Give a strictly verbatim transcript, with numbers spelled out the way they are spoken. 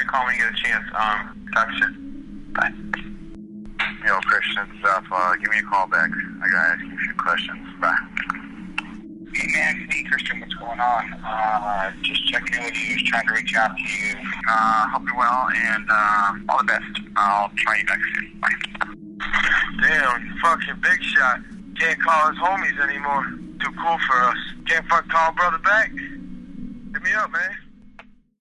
call when you get a chance. Um, talk soon. Bye. Yo, Christian, stuff. Uh, give me a call back. I gotta ask you a few questions. Bye. Hey, man, it's me, Christian. What's going on? Uh, just checking in with you. Just trying to reach out to you. Uh, hope you're well, and uh, all the best. I'll try you back soon. Bye. Damn, you fucking big shot. Can't call us homies anymore. Too cool for us. Can't fuck call brother back. Hit me up, man.